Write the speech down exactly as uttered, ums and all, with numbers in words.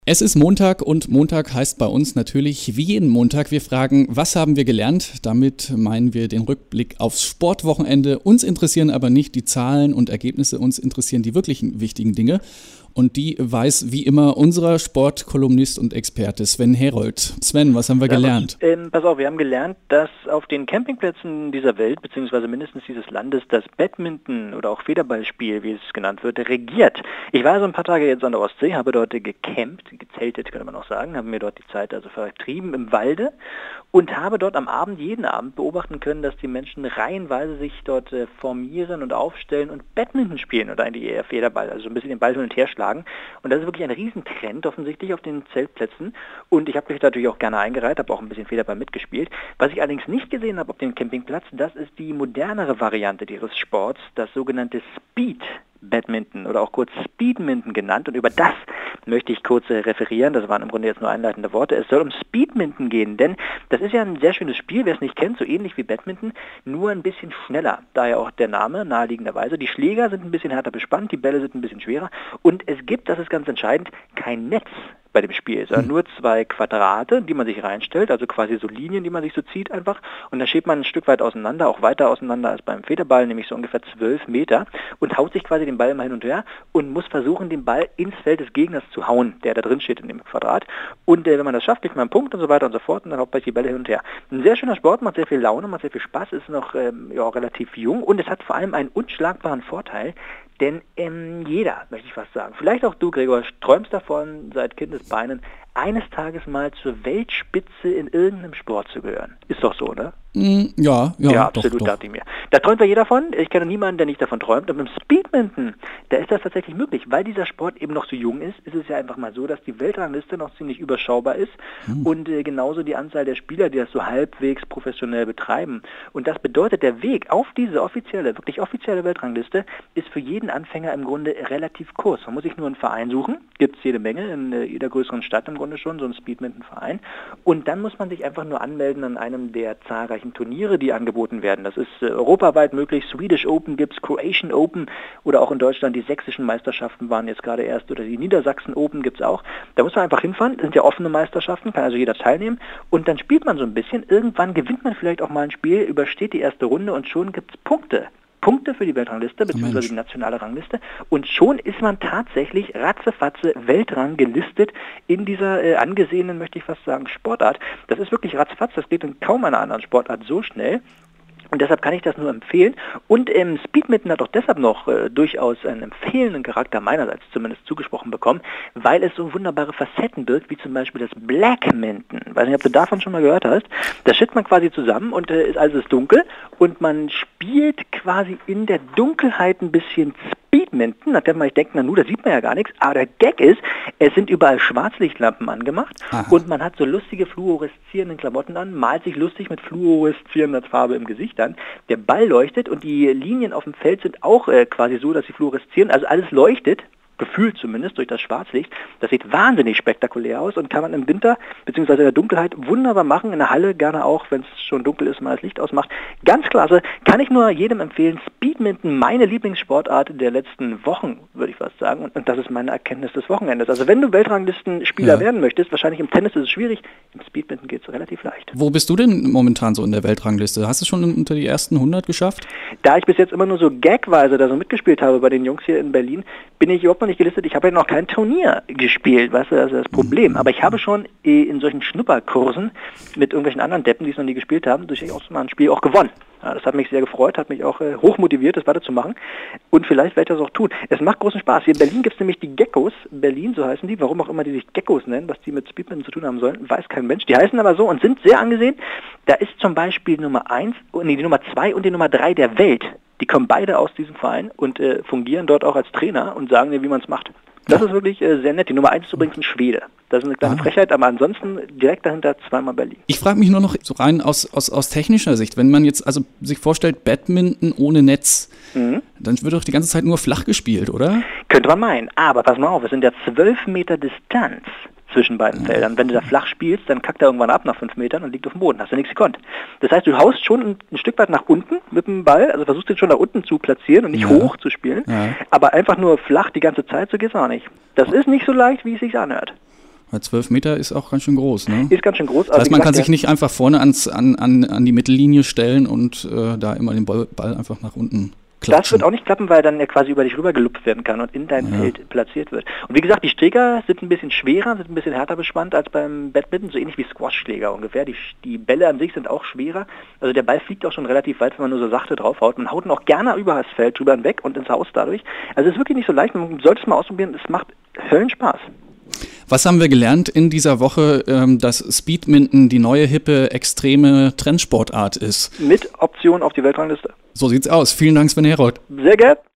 Es ist Montag und Montag heißt bei uns natürlich wie jeden Montag, wir fragen, was haben wir gelernt? Damit meinen wir den Rückblick aufs Sportwochenende. Uns interessieren aber nicht die Zahlen und Ergebnisse, uns interessieren die wirklichen wichtigen Dinge. Und die weiß wie immer unser Sportkolumnist und Experte Sven Herold. Sven, was haben wir gelernt? Ähm, pass auf, wir haben gelernt, dass auf den Campingplätzen dieser Welt, beziehungsweise mindestens dieses Landes, das Badminton oder auch Federballspiel, wie es genannt wird, regiert. Ich war also ein paar Tage jetzt an der Ostsee, habe dort gecampt, gezeltet könnte man auch sagen, habe mir dort die Zeit also vertrieben im Walde und habe dort am Abend, jeden Abend beobachten können, dass die Menschen reihenweise sich dort äh, formieren und aufstellen und Badminton spielen oder eigentlich eher Federball, also ein bisschen den Ball hin und her schlagen. Und das ist wirklich ein Riesentrend offensichtlich auf den Zeltplätzen. Und ich habe mich natürlich auch gerne eingereiht, habe auch ein bisschen Federball mitgespielt. Was ich allerdings nicht gesehen habe auf dem Campingplatz, das ist die modernere Variante dieses Sports, das sogenannte Speed Badminton oder auch kurz Speedminton genannt. Und über das möchte ich kurz äh, referieren. Das waren im Grunde jetzt nur einleitende Worte. Es soll um Speedminton gehen, denn das ist ja ein sehr schönes Spiel, wer es nicht kennt, so ähnlich wie Badminton, nur ein bisschen schneller. Daher auch der Name, naheliegenderweise. Die Schläger sind ein bisschen härter bespannt, die Bälle sind ein bisschen schwerer und es gibt, das ist ganz entscheidend, kein Netz bei dem Spiel, sondern nur zwei Quadrate, die man sich reinstellt, also quasi so Linien, die man sich so zieht einfach und dann schiebt man ein Stück weit auseinander, auch weiter auseinander als beim Federball, nämlich so ungefähr zwölf Meter und haut sich quasi den Ball immer hin und her und muss versuchen, den Ball ins Feld des Gegners zu hauen, der da drin steht in dem Quadrat und äh, wenn man das schafft, kriegt man einen Punkt und so weiter und so fort und dann haut man die Bälle hin und her. Ein sehr schöner Sport, macht sehr viel Laune, macht sehr viel Spaß, ist noch ähm, ja, relativ jung und es hat vor allem einen unschlagbaren Vorteil, denn ähm, jeder, möchte ich fast sagen, vielleicht auch du, Gregor, träumst davon, seit Kindesbeinen, eines Tages mal zur Weltspitze in irgendeinem Sport zu gehören. Ist doch so, ne? Mm, ja, ja, ja, doch, absolut, doch. dachte ich mir. Da träumt ja jeder von. Ich kenne niemanden, der nicht davon träumt. Und mit dem Speedminton, da ist das tatsächlich möglich. Weil dieser Sport eben noch so jung ist, ist es ja einfach mal so, dass die Weltrangliste noch ziemlich überschaubar ist hm. und äh, genauso die Anzahl der Spieler, die das so halbwegs professionell betreiben. Und das bedeutet, der Weg auf diese offizielle, wirklich offizielle Weltrangliste ist für jeden Anfänger im Grunde relativ kurz. Man muss sich nur einen Verein suchen, gibt es jede Menge, in äh, jeder größeren Stadt im Grunde schon, so ein Speedminton-Verein. Und dann muss man sich einfach nur anmelden an einem der zahlreichen Turniere, die angeboten werden. Das ist äh, europaweit möglich. Swedish Open gibt's, Croatian Open oder auch in Deutschland die sächsischen Meisterschaften waren jetzt gerade erst oder die Niedersachsen Open gibt's auch. Da muss man einfach hinfahren. Das sind ja offene Meisterschaften, kann also jeder teilnehmen und dann spielt man so ein bisschen. Irgendwann gewinnt man vielleicht auch mal ein Spiel, übersteht die erste Runde und schon gibt's Punkte. Punkte für die Weltrangliste, beziehungsweise die nationale Rangliste und schon ist man tatsächlich ratzefatze Weltrang gelistet in dieser äh, angesehenen, möchte ich fast sagen, Sportart. Das ist wirklich ratzfatz, das geht in kaum einer anderen Sportart so schnell. Und deshalb kann ich das nur empfehlen. Und ähm, Speedminton hat auch deshalb noch äh, durchaus einen empfehlenden Charakter meinerseits zumindest zugesprochen bekommen, weil es so wunderbare Facetten birgt, wie zum Beispiel das Blackminton. Weiß nicht, ob du davon schon mal gehört hast. Da schüttet man quasi zusammen und äh, ist alles dunkel und man spielt quasi in der Dunkelheit ein bisschen Speedminton. Da kann man nicht denken, na nu, da sieht man ja gar nichts. Aber der Gag ist, es sind überall Schwarzlichtlampen angemacht Aha. und man hat so lustige fluoreszierenden Klamotten an, malt sich lustig mit fluoreszierender Farbe im Gesicht an. Der Ball leuchtet und die Linien auf dem Feld sind auch äh, quasi so, dass sie fluoreszieren. Also alles leuchtet, gefühlt zumindest durch das Schwarzlicht. Das sieht wahnsinnig spektakulär aus und kann man im Winter bzw. in der Dunkelheit wunderbar machen. In der Halle gerne auch, wenn es schon dunkel ist, mal das Licht ausmacht. Ganz klasse. Kann ich nur jedem empfehlen. Speedminton, meine Lieblingssportart der letzten Wochen, würde ich fast sagen. Und, und das ist meine Erkenntnis des Wochenendes. Also wenn du Weltranglistenspieler ja. werden möchtest, wahrscheinlich im Tennis ist es schwierig, im Speedminton geht es relativ leicht. Wo bist du denn momentan so in der Weltrangliste? Hast du schon unter die ersten hundert geschafft? Da ich bis jetzt immer nur so gagweise da so mitgespielt habe bei den Jungs hier in Berlin, bin ich überhaupt noch nicht gelistet. Ich habe ja noch kein Turnier gespielt, weißt du, das ist das Problem. Aber ich habe schon in solchen Schnupperkursen mit irgendwelchen anderen Deppen, die es noch nie gespielt haben, durchaus mal ein Spiel auch gewonnen. Ja, das hat mich sehr gefreut, hat mich auch äh, hoch motiviert, das weiterzumachen. Und vielleicht werde ich das auch tun. Es macht großen Spaß. Hier in Berlin gibt es nämlich die Geckos. Berlin, so heißen die. Warum auch immer die sich Geckos nennen, was die mit Speedminton zu tun haben sollen, weiß kein Mensch. Die heißen aber so und sind sehr angesehen. Da ist zum Beispiel Nummer eins, nee, die Nummer zwei und die Nummer drei der Welt. Die kommen beide aus diesem Verein und äh, fungieren dort auch als Trainer und sagen dir, wie man es macht. Das ist wirklich äh, sehr nett. Die Nummer eins ist übrigens ein Schwede. Das ist eine kleine ah. Frechheit, aber ansonsten direkt dahinter zweimal Berlin. Ich frage mich nur noch so rein aus, aus, aus technischer Sicht, wenn man jetzt also sich vorstellt, Badminton ohne Netz, mhm. dann wird doch die ganze Zeit nur flach gespielt, oder? Könnte man meinen, aber pass mal auf, es sind ja zwölf Meter Distanz zwischen beiden Feldern. Wenn du da flach spielst, dann kackt er irgendwann ab nach fünf Metern und liegt auf dem Boden. Hast du nichts gekonnt. Das heißt, du haust schon ein, ein Stück weit nach unten mit dem Ball, also versuchst den schon da unten zu platzieren und nicht ja. hoch zu spielen, ja. aber einfach nur flach die ganze Zeit, so geht's auch nicht. Das ist nicht so leicht, wie es sich anhört. Weil zwölf Meter ist auch ganz schön groß, ne? Ist ganz schön groß. Das heißt, man kann sich nicht einfach vorne ans, an, an, an die Mittellinie stellen und äh, da immer den Ball, Ball einfach nach unten klatschen. Das wird auch nicht klappen, weil dann er quasi über dich rüber gelupft werden kann und in dein ja. Feld platziert wird. Und wie gesagt, die Schläger sind ein bisschen schwerer, sind ein bisschen härter bespannt als beim Badminton, so ähnlich wie Squash-Schläger ungefähr. Die, die Bälle an sich sind auch schwerer. Also der Ball fliegt auch schon relativ weit, wenn man nur so sachte draufhaut. Man haut ihn auch gerne über das Feld drüber hinweg und ins Haus dadurch. Also es ist wirklich nicht so leicht. Man sollte es mal ausprobieren. Es macht Höllenspaß. Was haben wir gelernt in dieser Woche, ähm, dass Speedminton die neue, hippe, extreme Trendsportart ist? Mit Option auf die Weltrangliste. So sieht's aus. Vielen Dank, Sven Herold. Sehr gerne.